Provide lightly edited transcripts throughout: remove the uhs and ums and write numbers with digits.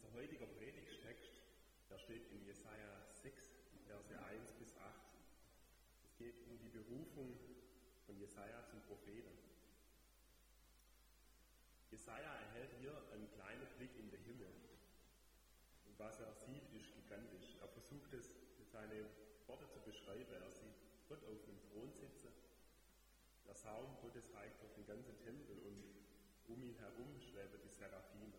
Unser heutiger Predigttext, der steht in Jesaja 6, Verse 1 bis 8. Es geht um die Berufung von Jesaja zum Propheten. Jesaja erhält hier einen kleinen Blick in den Himmel. Und was er sieht, ist gigantisch. Er versucht es mit seinen Worten zu beschreiben. Er sieht Gott auf dem Thron sitzen. Der Saum Gottes reicht durch den ganzen Tempel und um ihn herum schweben die Seraphime.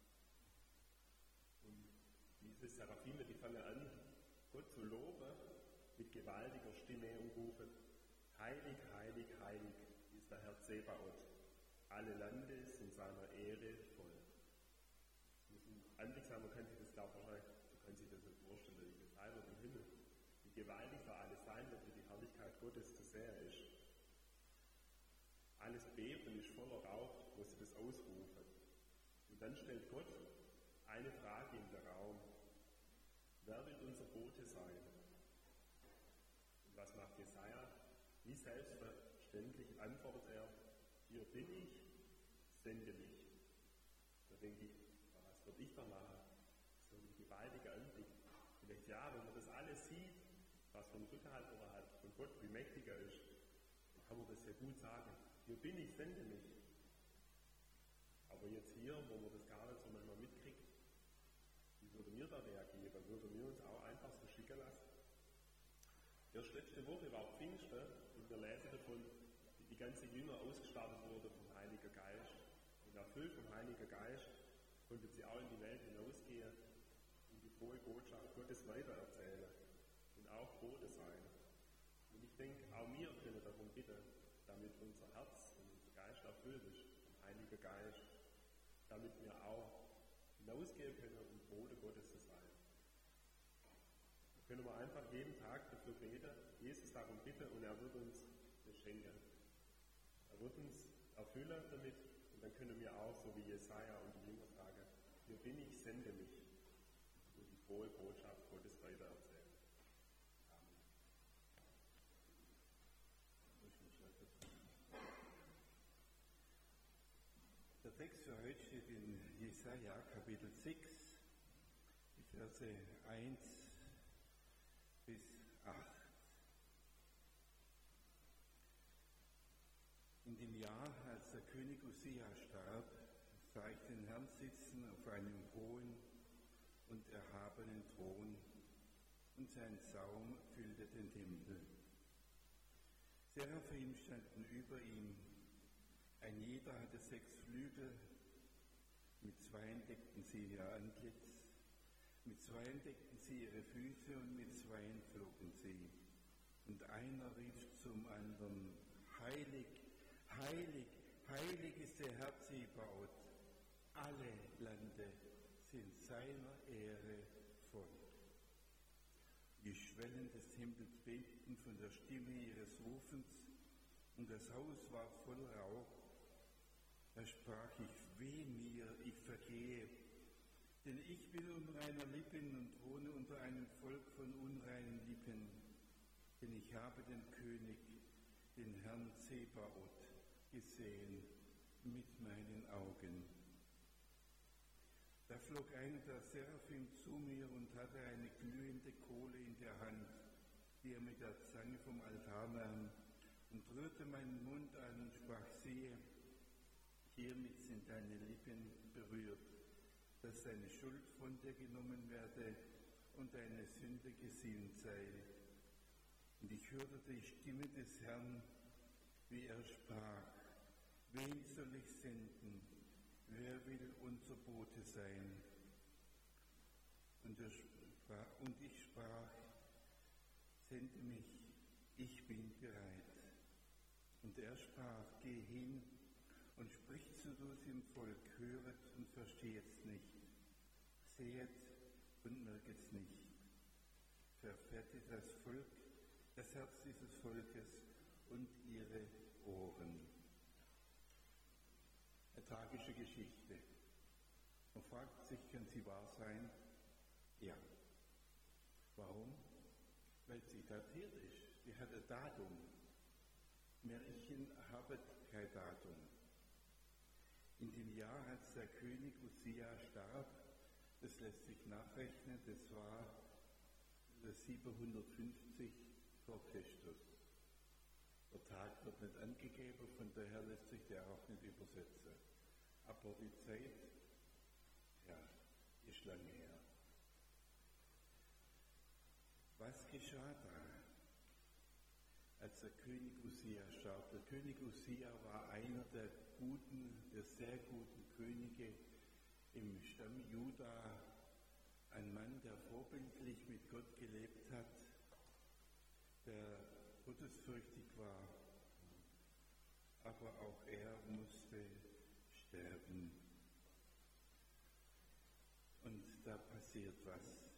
Und diese Seraphime, die fangen an, Gott zu loben mit gewaltiger Stimme und rufen: Heilig, heilig, heilig ist der Herr Zebaoth. Alle Lande sind seiner Ehre voll. Das ist ein Anblick sein, man kann sich das, glaube ich, so kann sich das nicht vorstellen, wie das Heil im Himmel, wie gewaltig da alles sein wird, wie die Herrlichkeit Gottes zu sehen ist. Alles Beben ist voller Rauch, wo sie das ausrufen. Und dann stellt Gott eine Frage in den Raum: Wer wird unser Bote sein? Und was macht Jesaja? Wie selbstverständlich antwortet er: Hier bin ich, sende mich. Da denke ich, was würde ich da machen? So ein gewaltiger Anblick. Vielleicht ja, wenn man das alles sieht, was für einen Rückhalt er hat, von Gott, wie mächtig er ist, dann kann man das sehr gut sagen. Hier bin ich, sende mich. Aber jetzt hier, wo man das gar nicht so manchmal mitkriegt, wie würden wir da reagieren? Würden wir uns auch einfach so schicken lassen? Erst letzte Woche war Pfingsten und wir lesen davon, wie die ganzen Jünger ausgestattet wurden vom Heiligen Geist. Und erfüllt vom Heiligen Geist konnten sie auch in die Welt hinausgehen und die frohe Botschaft Gottes weitererzählen und auch Bote sein. Und ich denke, auch wir können darum bitten, damit unser Herz und unser Geist erfüllt ist vom Heiligen Geist, damit wir auch hinausgehen können, um Bote Gottes zu sein. Da können wir einfach jeden Tag dafür beten, Jesus darum bitten, und er wird uns das schenken. Er wird uns erfüllen damit, und dann können wir auch, so wie Jesaja und die Jünger sagen: Hier bin ich, sende mich, und die frohe Botschaft Gottes weitererzählen. Der Text für heute steht in Jesaja Kapitel 6, die Verse 1 bis 8. In dem Jahr, als der König Usia starb, sah ich den Herrn sitzen auf einem hohen und erhabenen Thron, und sein Saum füllte den Tempel. Seraphim standen über ihm. Ein jeder hatte 6 Flügel, mit 2 deckten sie ihr Antlitz, mit 2 deckten sie ihre Füße und mit 2 flogen sie. Und einer rief zum anderen: Heilig, heilig, heilig ist der Herr Zebaoth. Alle Lande sind seiner Ehre voll. Die Schwellen des Tempels bebten von der Stimme ihres Rufens, und das Haus war voll Rauch. Da sprach ich: Weh mir, ich vergehe, denn ich bin unreiner Lippen und wohne unter einem Volk von unreinen Lippen, denn ich habe den König, den Herrn Zebaoth, gesehen mit meinen Augen. Da flog einer der Seraphim zu mir und hatte eine glühende Kohle in der Hand, die er mit der Zange vom Altar nahm, und rührte meinen Mund an und sprach: Siehe, hiermit sind deine Lippen berührt, dass deine Schuld von dir genommen werde und deine Sünde gesühnt sei. Und ich hörte die Stimme des Herrn, wie er sprach: Wen soll ich senden? Wer will unser Bote sein? Und ich sprach: Sende mich, ich bin bereit. Und er sprach: Geh hin und spricht zu diesem Volk: Höret und versteht's nicht, sehet und merket's nicht. Verfärbt das Volk, das Herz dieses Volkes und ihre Ohren. Eine tragische Geschichte. Man fragt sich, kann sie wahr sein? Ja. Warum? Weil sie datiert ist. Sie hat ein Datum. Märchen haben kein Datum. In dem Jahr, als der König Usia starb, Das lässt sich nachrechnen, das war 750 vor Christus. Der Tag wird nicht angegeben, von daher lässt sich der auch nicht übersetzen. Aber die Zeit, ja, ist lange her. Was geschah da, als der König Usia starb? Der König Usia war einer der sehr guten Könige im Stamm Juda, ein Mann, der vorbildlich mit Gott gelebt hat, der gottesfürchtig war, aber auch er musste sterben. Und da passiert was.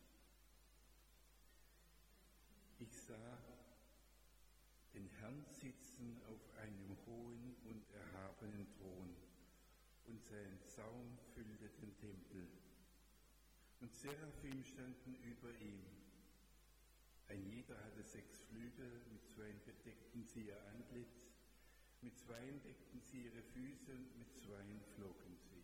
Ich sah den Herrn sitzen auf einem hohen und erhabenen Thron, und sein Saum füllte den Tempel. Und Seraphim standen über ihm. Ein jeder hatte 6 Flügel, mit 2 bedeckten sie ihr Antlitz, mit 2 deckten sie ihre Füße und mit 2 flogen sie.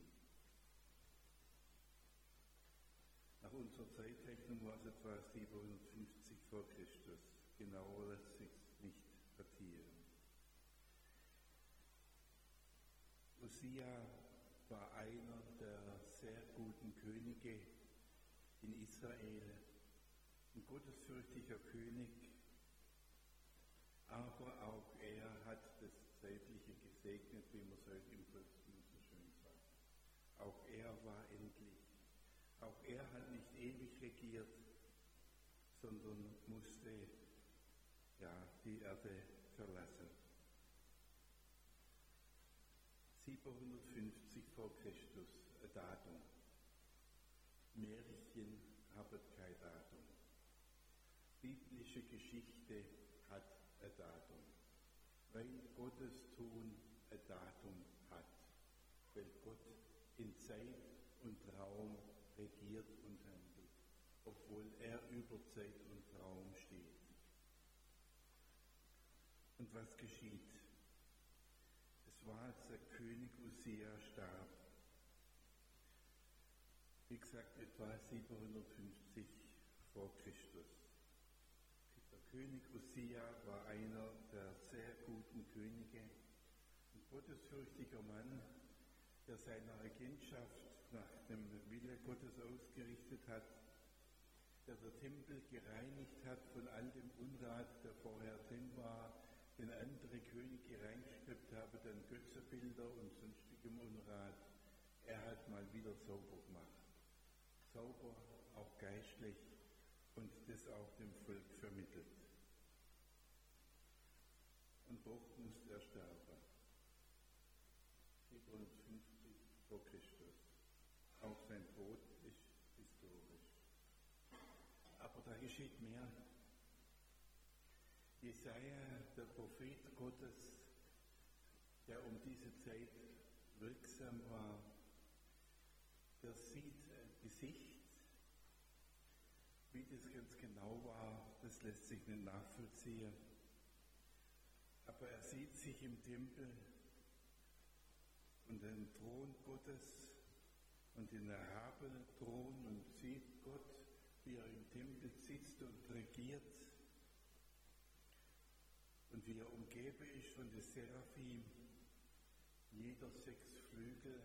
Nach unserer Zeitrechnung war es etwa 750 vor Christus. Genauer lässt sich nicht datieren. Usia war einer der sehr guten Könige in Israel, ein gottesfürchtiger König, aber auch er hat das Zeitliche gesegnet, wie man es heute im Volksmund so schön sagt. Auch er war endlich. Auch er hat nicht ewig regiert, sondern musste die Erde verlassen. 750 vor Christus, ein Datum. Märchen haben kein Datum. Biblische Geschichte hat ein Datum. Weil Gottes Tun ein Datum hat. Weil Gott in Zeit und Raum regiert und handelt, obwohl er über Zeit und Raum steht. Und was geschieht? Es war, als der König Usia starb. Wie gesagt, etwa 750 vor Christus. Der König Usia war einer der sehr guten Könige, ein gottesfürchtiger Mann, der seine Regentschaft nach dem Wille Gottes ausgerichtet hat, der den Tempel gereinigt hat von all dem Unrat, der vorher drin war, den andere Könige reingeschleppt haben, dann Götzenbilder und sonstigem Unrat. Er hat mal wieder sauber gemacht. Sauber, auch geistlich, und das auch dem Volk vermittelt. Und doch musste er sterben. 750 vor Christus. Auch sein Tod ist historisch. Aber da geschieht mehr. Jesaja, der Prophet Gottes, der um diese Zeit wirksam war, der sieht ein Gesicht. Wie das ganz genau war, das lässt sich nicht nachvollziehen. Aber er sieht sich im Tempel und den Thron Gottes und den erhabenen Thron und sieht Gott, wie er im Tempel sitzt und regiert und wie er umgeben ist von den Seraphim, jeder 6 Flügel.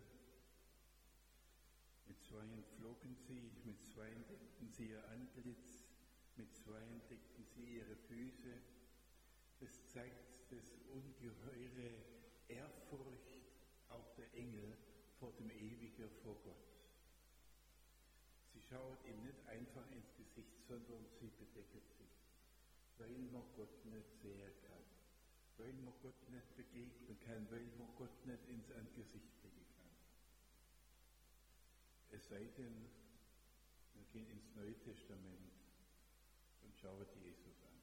Mit 2 flogen sie, mit 2 deckten sie ihr Antlitz, mit 2 deckten sie ihre Füße. Das zeigt das ungeheure Ehrfurcht auch der Engel vor dem Ewigen, vor Gott. Sie schaut ihm nicht einfach ins Gesicht, sondern sie bedecken sich, weil man Gott nicht sehen kann, weil man Gott nicht begegnen kann, weil man Gott nicht ins Angesicht blicken kann. Es sei denn, wir gehen ins Neue Testament und schauen Jesus an.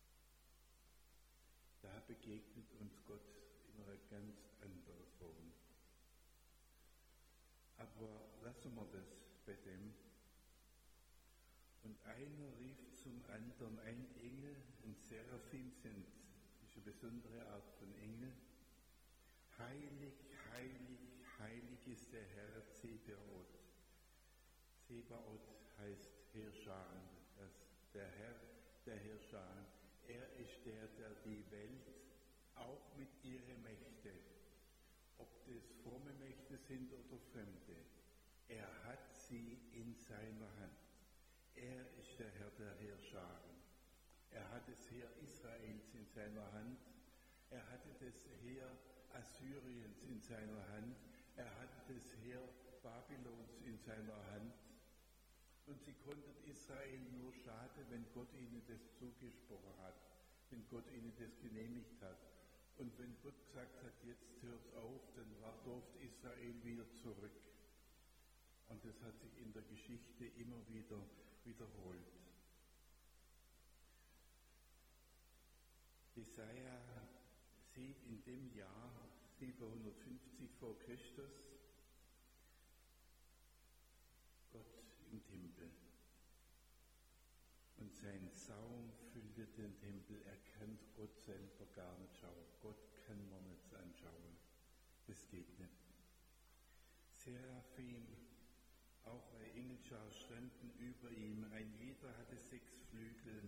Da begegnet uns Gott in einer ganz anderen Form. Aber lassen wir das bei dem. Und einer rief zum anderen, ein Engel, ein Seraphim ist eine besondere Art von Engel. Heilig, heilig, heilig ist der Herr Zebaoth. Sebaot heißt Heerscharen, der Herr der Heerscharen. Er ist der die Welt auch mit ihren Mächten, ob das fromme Mächte sind oder fremde, er hat sie in seiner Hand. Er ist der Herr der Heerscharen. Er hat das Heer Israels in seiner Hand. Er hatte das Heer Assyriens in seiner Hand. Er hatte das Heer Babylons in seiner Hand. Und sie konnten Israel nur schaden, wenn Gott ihnen das zugesprochen hat, wenn Gott ihnen das genehmigt hat. Und wenn Gott gesagt hat, jetzt hört auf, dann durfte Israel wieder zurück. Und das hat sich in der Geschichte immer wieder wiederholt. Jesaja sieht in dem Jahr 750 vor Christus Gott im Tempel. Und sein Saum füllte den Tempel. Er kann Gott selber gar nicht schauen. Gott kann man nicht anschauen. Das geht nicht. Seraphim, auch eine Engelschar, standen über ihm. Ein jeder hatte 6 Flügel.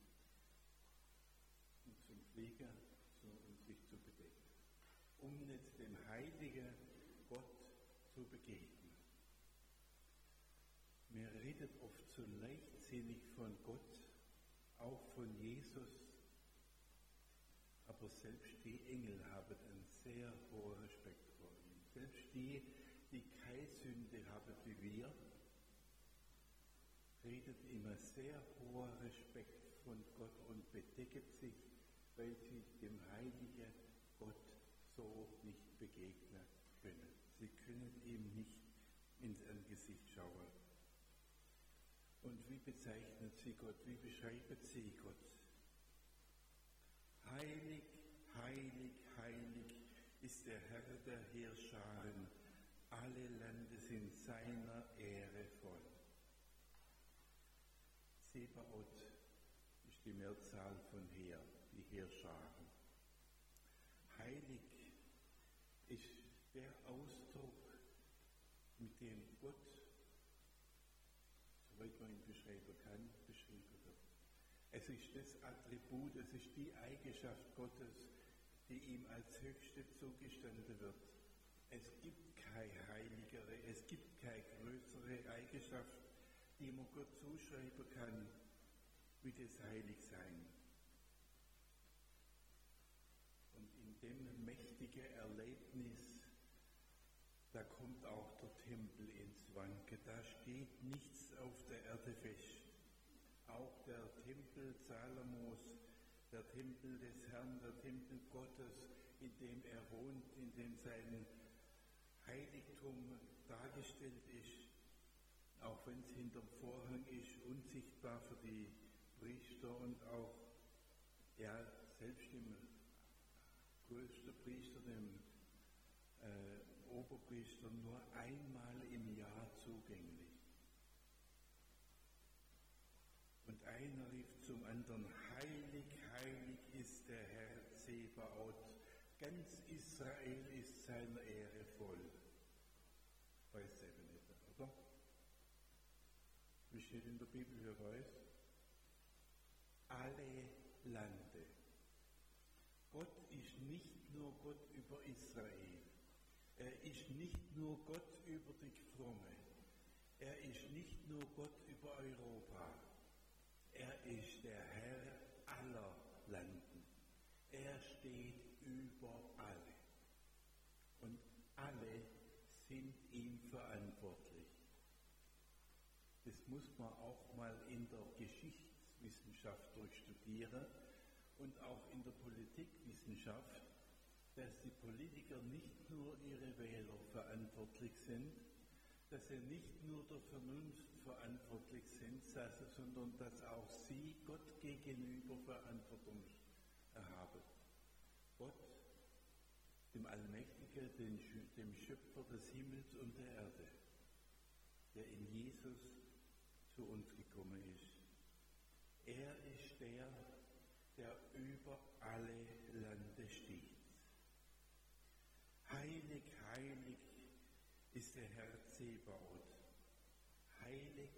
Und zum Flieger, um sich zu bedecken. Um nicht dem heiligen Gott zu begegnen. Wir reden oft so leichtsinnig von Gott, auch von Jesus, aber selbst die Engel haben einen sehr hohen Respekt vor ihm. Selbst die keine Sünde haben wie wir, redet immer sehr hoher Respekt von Gott und bedecken sich, weil sie dem heiligen Gott so nicht begegnen können. Sie können ihm nicht ins Angesicht schauen. Und wie bezeichnet sie Gott? Wie beschreibt sie Gott? Heilig, heilig, heilig ist der Herr der Heerscharen. Alle Lande sind seiner Ehre voll. Sebaot ist die Mehrzahl von Heer, die Heerscharen. Heilig ist der Ausdruck, mit dem Gott, soweit man ihn beschreiben kann, beschrieben wird. Es ist das Attribut, es ist die Eigenschaft Gottes, die ihm als höchste zugestanden wird. Es gibt keine heiligere, es gibt keine größere Eigenschaft, die man Gott zuschreiben kann, wie das Heiligsein. Und in dem mächtigen Erlebnis, da kommt auch der Tempel ins Wanken. Da steht nichts auf der Erde fest. Auch der Tempel Salomos, der Tempel des Herrn, der Tempel Gottes, in dem er wohnt, in dem sein Heiligtum dargestellt ist, auch wenn es hinterm Vorhang ist, unsichtbar für die Priester und auch, ja, selbst dem größten Priester, dem Oberpriester, nur einmal im Jahr zugänglich. Und einer rief zum anderen, heilig, heilig ist der Herr Sebaot, ganz Israel ist seiner Ehre voll. Weiß eben nicht, oder? Wie steht in der Bibel, wer weiß? Alle Lande. Gott ist nicht nur Gott über Israel. Er ist nicht nur Gott über die Fromme. Er ist nicht nur Gott über Europa. Er ist der Herr aller Landen. Er steht über alle. Und alle sind ihm verantwortlich. Das muss man auch mal in der Geschichtswissenschaft durchstudieren und auch in der Politikwissenschaft, dass die Politiker nicht nur ihre Wähler verantwortlich sind, dass sie nicht nur der Vernunft verantwortlich sind, sondern dass auch sie Gott gegenüber Verantwortung haben. Gott, dem Allmächtigen, dem Schöpfer des Himmels und der Erde, der in Jesus zu uns gekommen ist. Er ist der über alle Lande steht. Heilig, heilig ist der Herr Sebaot. Heilig,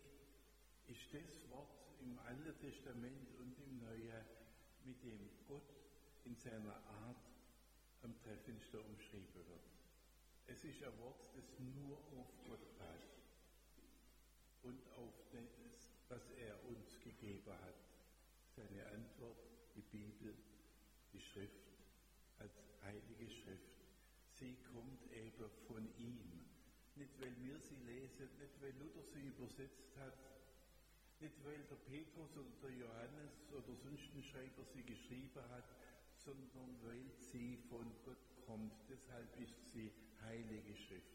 ist das Wort im Alten Testament und im Neuen, mit dem Gott in seiner Art am treffendsten umschrieben wird. Es ist ein Wort, das nur auf Gott passt und auf das, was er uns gegeben hat. Seine Antwort, die Bibel, die Schrift als heilige Schrift. Sie kommt eben von ihm. Nicht, weil wir sie lesen, nicht, weil Luther sie übersetzt hat, nicht, weil der Petrus oder der Johannes oder sonst ein Schreiber sie geschrieben hat, sondern weil sie von Gott kommt. Deshalb ist sie heilige Schrift.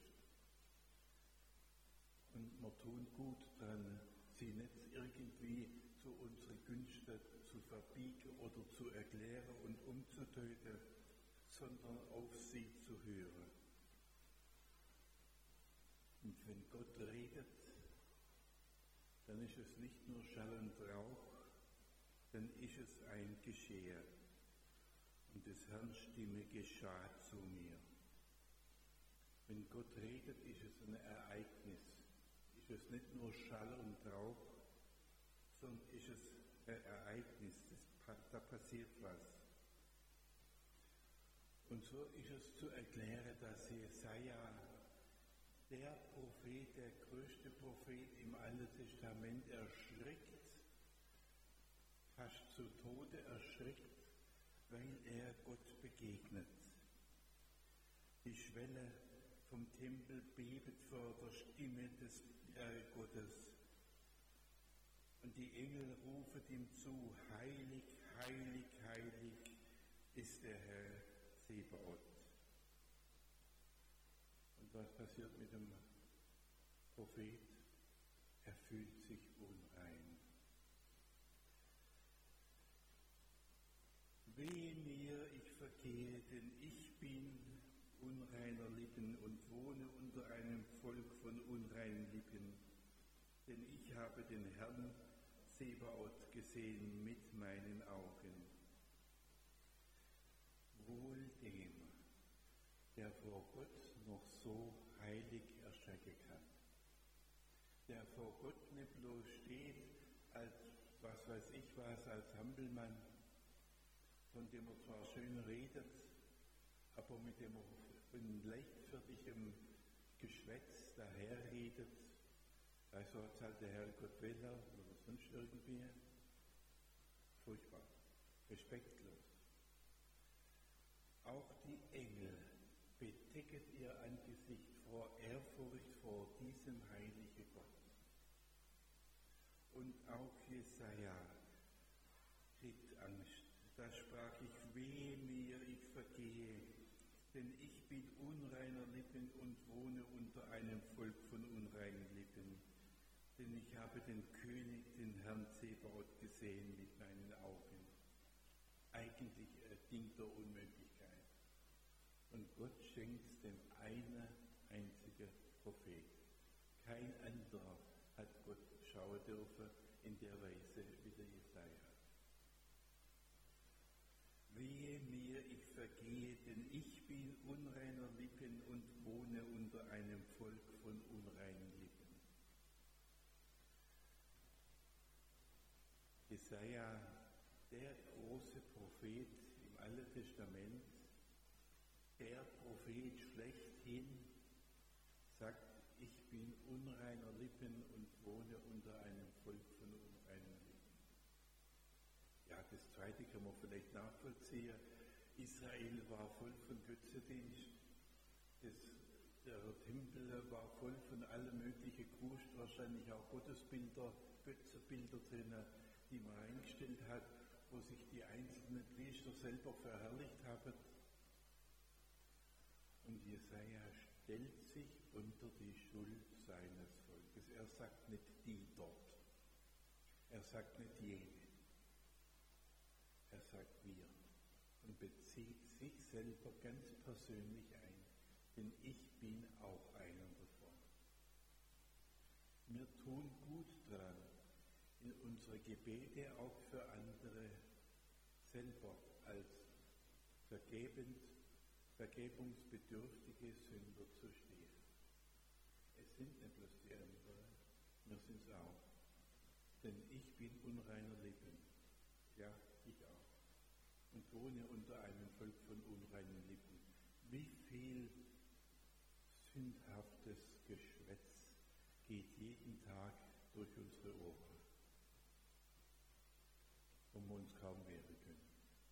Und wir tun gut daran, sie nicht irgendwie zu unseren Günsten zu verbiegen oder zu erklären und umzudeuten, sondern auf sie zu hören. Und wenn Gott redet, dann ist es nicht nur Schall und Rauch, dann ist es ein Geschehen. Und des Herrn Stimme geschah zu mir. Wenn Gott redet, ist es ein Ereignis. Ist es nicht nur Schall und Rauch, sondern ist es ein Ereignis. Da passiert was. Und so ist es zu erklären, dass Jesaja, der Prophet, der größte Prophet im Alten Testament, erschreckt, fast zu Tode erschreckt, weil er Gott begegnet. Die Schwelle vom Tempel bebt vor der Stimme des Gottes. Und die Engel rufen ihm zu, heilig, heilig, heilig ist der Herr Zebaoth. Und was passiert mit dem Prophet? Er fühlt sich unrein. Wehe mir, ich vergehe, denn ich bin unreiner Lippen und wohne unter einem Volk von unreinen Lippen. Denn ich habe den Herrn Zebaoth gesehen mit meinen Augen. Wohl dem, der vor Gott noch so heilig erschrecken kann. Der vor Gott nicht bloß steht als, was weiß ich was, als Hampelmann, von dem er zwar schön redet, aber mit dem er in leichtfertigem Geschwätz daherredet. Also hat halt der Herrgott Weller oder sonst irgendwie. Furchtbar, respektlos. Auch die Engel bedecken ihr Angesicht vor Ehrfurcht vor diesem heiligen Gott. Und auch Jesaja kriegt Angst. Da sprach ich, wehe mir, ich vergehe, denn ich bin unreiner Lippen und wohne unter einem Volk von unreinen Lippen. Denn ich habe den König, den Herrn Zebaoth, gesehen mit meinen Augen. Eigentlich ein Ding der Unmöglichkeit. Und Gott schenkt dem einen einzigen Prophet. Kein anderer hat Gott schauen dürfen in der Weise wie der Jesaja. Wehe mir, ich vergehe, denn ich bin unreiner Lippen und wohne unter einem Volk von unreinen Lippen. Jesaja, der große Prophet im Alten Testament, der Prophet schlechthin, sagt, ich bin unreiner Lippen und wohne unter einem Volk von unreinen Lippen. Ja, das Zweite kann man vielleicht nachvollziehen. Israel war voll von Götzendienst. Der Tempel war voll von allem möglichen Kuscht, wahrscheinlich auch Gottesbilder, Götzenbilder drin, die man eingestellt hat, wo sich die einzelnen Priester selber verherrlicht haben. Und Jesaja stellt sich unter die Schuld seines Volkes. Er sagt nicht die dort. Er sagt nicht jene. Er sagt wir und bezieht sich selber ganz persönlich ein, denn ich bin auch einer davon. Wir tun gut daran, in unsere Gebete auch für andere selber als vergebungsbedürftige Sünder zu stehen. Es sind nicht bloß die anderen, wir sind es auch. denn ich bin unreiner Lippen. Ja, ich auch. Und wohne unter einem Volk von unreinen Lippen. Wie viel sündhaftes Geschwätz geht jeden Tag durch unsere Ohren, wo wir uns kaum wehren können.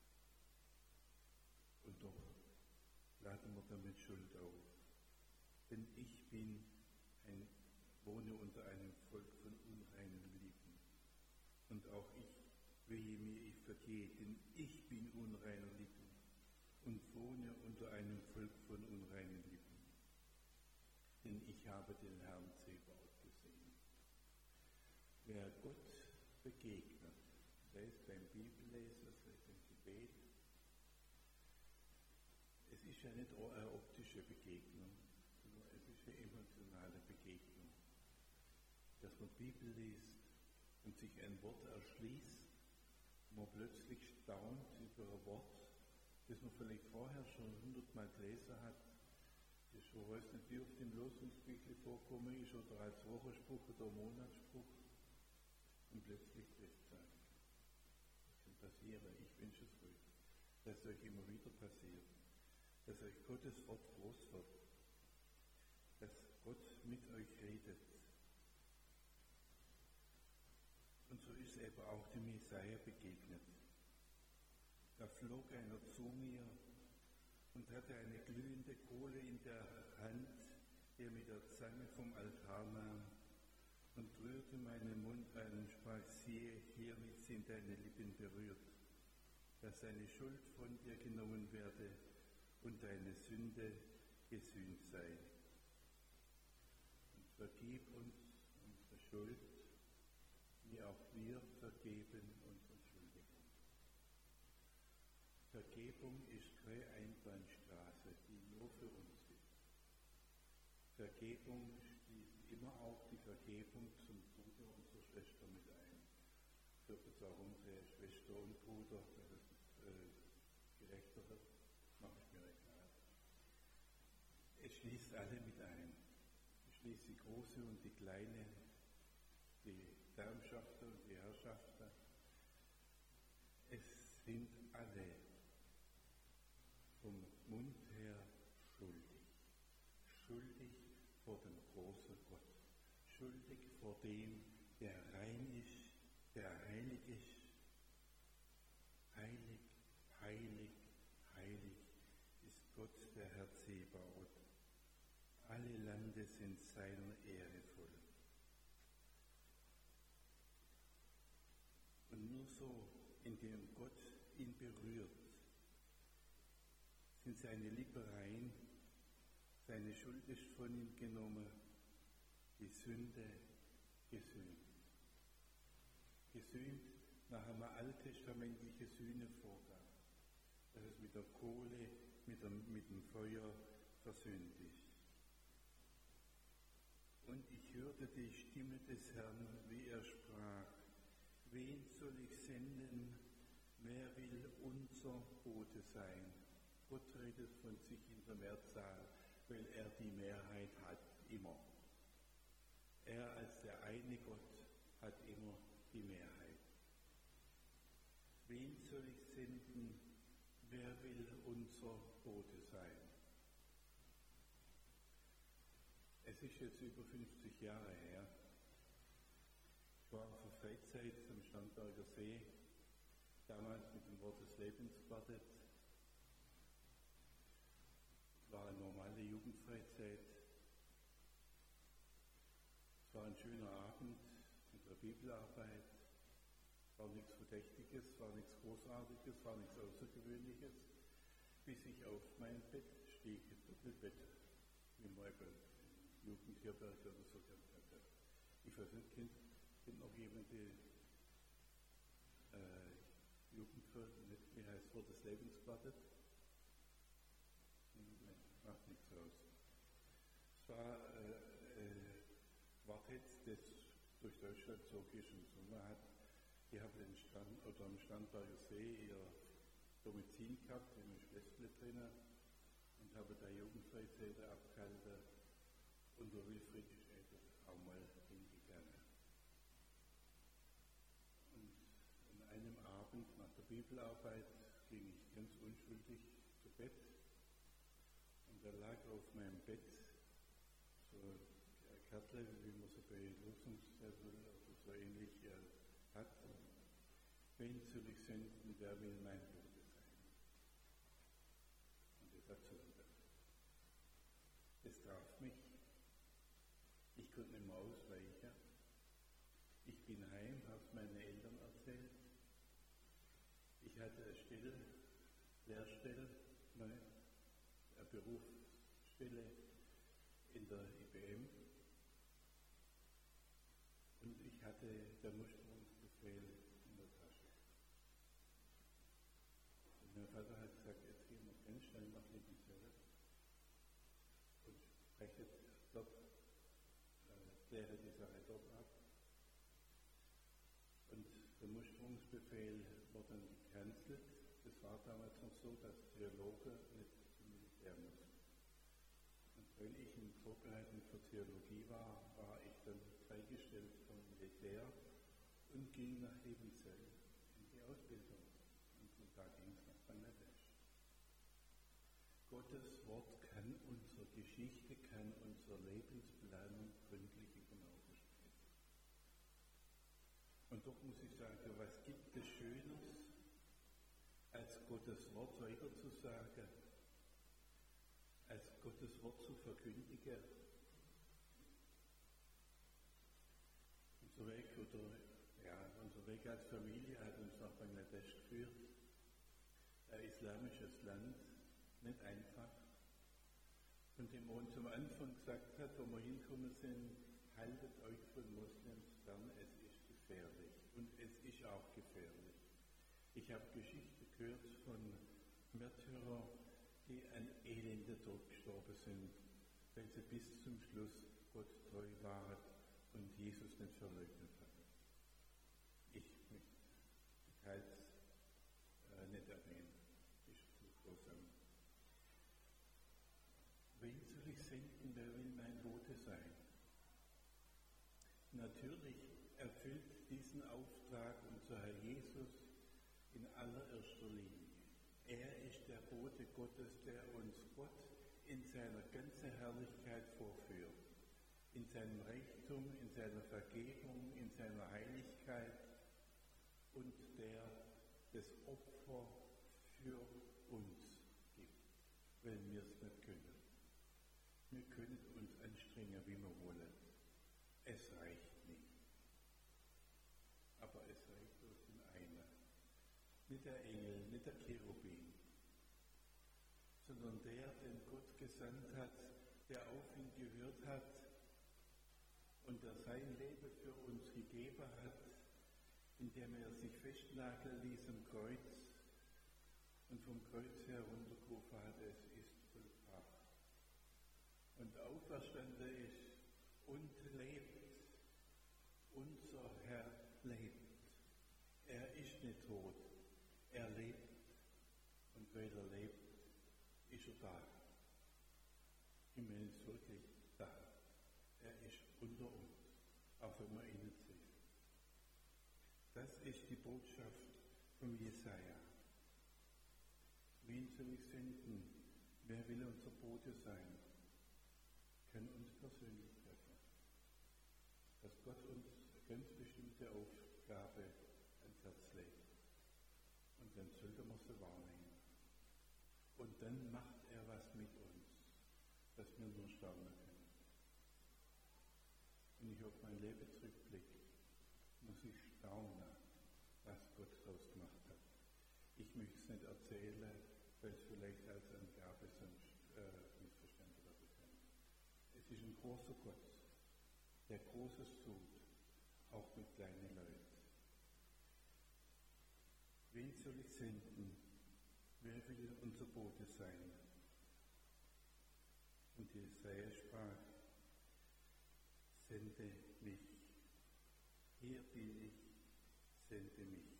Und doch laden wir damit Schuld auf. Denn ich wohne unter einem Volk von unreinen Lippen. Und auch ich, wehe mir, ich vergehe, denn ich bin unreiner Lippen und wohne unter einem Volk von unreinen Lippen. Denn ich habe den Herrn Zebaoth gesehen. Wer Gott begegnet, sei es beim Bibellesen, sei es beim Gebet, es ist ja nicht eine optische Begegnung, sondern es ist eine emotionale Begegnung. Dass man die Bibel liest und sich ein Wort erschließt, und man plötzlich staunt über ein Wort, das man vielleicht vorher schon 100-mal gelesen hat, das schon weiß nicht, wie oft im Losungsbüchlein vorkommen ist oder als Wochenspruch oder Monatsspruch, und plötzlich trifft es einen. Das kann passieren, ich wünsche es euch, dass es euch immer wieder passiert, dass euch Gottes Wort groß wird, dass Gott mit euch redet. Und so ist eben auch dem Jesaja begegnet. Da flog einer zu mir und hatte eine glühende Kohle in der Hand, die er mit der Zange vom Altar nahm, und rührte meinen Mund an und sprach: Siehe, hiermit sind deine Lippen berührt, dass deine Schuld von dir genommen werde und deine Sünde gesühnt sei. Und vergib uns unsere Schuld, wie auch wir vergeben unseren Schuldigen. Vergebung ist keine Einbahnstraße, die nur für uns ist. Vergebung schließt immer auch die Vergebung zum Bruder unserer Schwester mit ein. Für das auch unsere Schwester und Bruder, dass es gerechter wird, mache ich mir egal. Es schließt alle mit ein. Es schließt die große und die kleine, die Darmschafter und die Herrschafter. Es sind alle vom Mund her schuldig. Schuldig vor dem großen Gott. Schuldig vor dem, der rein ist, der heilig ist. Heilig, heilig, heilig ist Gott, der Herr Zebaoth. Alle Lande sind seiner Ehre voll. Und nur so, indem Gott ihn berührt, sind seine Lippen rein, seine Schuld ist von ihm genommen, die Sünde gesühnt. Gesühnt nach einem alttestamentlichen Sühnevorgang, dass es mit der Kohle, mit dem Feuer versöhnt ist. Und ich hörte die Stimme des Herrn, wie er sprach: Wen soll ich senden? Wer will unser Bote sein? Gott redet von sich in der Mehrzahl, weil er die Mehrheit hat, immer. Er als der eine Gott hat immer die Mehrheit. Wen soll ich senden? Wer will unser Bote sein? Es ist jetzt über 50 Jahre her. Ich war auf der Freizeit am Starnberger See, damals mit dem Wort des Lebens gewartet. Es war eine normale Jugendfreizeit. Es war ein schöner Abend mit der Bibelarbeit. Es war nichts Verdächtiges, es war nichts Großartiges, es war nichts Außergewöhnliches, bis ich auf mein Bett stieg, das Doppelbett, wie man bei Jugendherberg oder so gehabt hatte. Ich weiß nicht, kennt noch jemand die wie heißt es, Wort des Lebens gewartet? Nein, macht nichts aus. Es war Quartett, das durch Deutschland zog ist im Sommer hat. Die haben am Starnberger See ihr Domizil gehabt, in einem Schlössle drinnen, und haben da Jugendfreizeiten abgehalten. Und der Wilfried ist eben auch mal hingegangen. der Bibelarbeit ging ich ganz unschuldig zu Bett und da lag auf meinem Bett so ein Kärtchen, wie man so bei Losungszetteln oder so ähnlich hat. Wen soll ich senden, wer will mein Bote sein? Und das hat zugehört. Das traf mich. Ich konnte nicht mehr ausweichen. Ich bin heim, habe es meinen Eltern erzählt. Ich hatte eine Lehrstelle, eine Berufsstelle in der IBM. Und ich hatte den Musterungsbefehl in der Tasche. Und mein Vater hat gesagt, jetzt gehen wir ganz schnell nach Liebenfelde und spreche dort, kläre die Sache dort ab. Und der Musterungsbefehl wurde dann gecancelt. Das war damals noch so, dass Theologen nicht zum Militär mussten. Und weil ich in Vorbereitung für Theologie war, war ich dann freigestellt vom Militär und ging nach Liebenzell in die Ausbildung. Und von da ging es nach Bangladesch. Gottes Wort kann unsere Geschichte, kann unsere Lebensplanung gründlich über den Haufen stellen. Und doch muss ich sagen, was gibt es Schöneres, als Gottes Wort weiterzusagen, als Gottes Wort zu verkündigen? Unser Weg als Familie hat uns nach Bangladesch geführt. Ein islamisches Land, nicht einfach. Von dem man uns am Anfang gesagt hat, wo wir hinkommen sind, haltet euch von Moslems fern, es ist gefährlich. Und es ist auch gefährlich. Ich habe Geschichten gehört von Märtyrern, die an elenden Tod gestorben sind, weil sie bis zum Schluss Gott treu waren und Jesus nicht verleugnet hatten. Ich möchte Details nicht erwähnen. Das ist zu großartig. Wen soll ich senden, wer will mein Bote sein? Natürlich erfüllt diesen Auftrag unser Herr Jesus in allererster Linie. Er ist der Bote Gottes, der uns Gott in seiner ganzen Herrlichkeit vorführt. In seinem Reichtum, in seiner Vergebung, in seiner Heiligkeit und der das Opfer für uns gibt, weil wir es nicht können. Wir können uns anstrengen, wie wir wollen. Es reicht nicht. Aber es reicht bloß in einer. Nicht der Engel, nicht der Cherubin, sondern der, den Gott gesandt hat, der auf ihn gehört hat und der sein Leben für uns gegeben hat, indem er sich festnageln ließ am Kreuz und vom Kreuz heruntergerufen hat, es ist vollbracht. Und auferstanden ist und lebt. Unser Herr lebt. Er ist nicht tot. Er lebt. Und weil er lebt, ist er da. Ich meine es wirklich da. Er ist unter uns, auch wenn wir ihn nicht sehen. Das ist die Botschaft von Jesaja. Wen soll ich senden? Wer will unser Bote sein? Kann uns persönlich treffen. Dass Gott uns eine ganz bestimmte Aufgabe ans Herz legt. Und dann sollte man sie wahrnehmen. Und dann macht er was mit uns, dass wir nur staunen können. Wenn ich auf mein Leben zurückblicke, muss ich staunen, was Gott daraus gemacht hat. Ich möchte es nicht erzählen, weil es vielleicht als Angabe sonst missverstanden werden kann. Es ist ein großer Gott, der Großes tut, auch mit kleinen Leuten. Wen soll ich senden? Wer will unser Bote sein? Und Jesaja sprach, sende mich. Hier bin ich, sende mich.